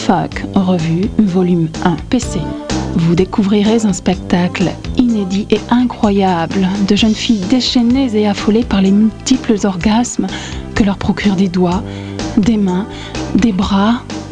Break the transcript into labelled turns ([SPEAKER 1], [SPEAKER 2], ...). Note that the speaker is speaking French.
[SPEAKER 1] Mindfuck, revue, volume 1, PC. Vous découvrirez un spectacle inédit et incroyable de jeunes filles déchaînées et affolées par les multiples orgasmes que leur procurent des doigts, des mains, des bras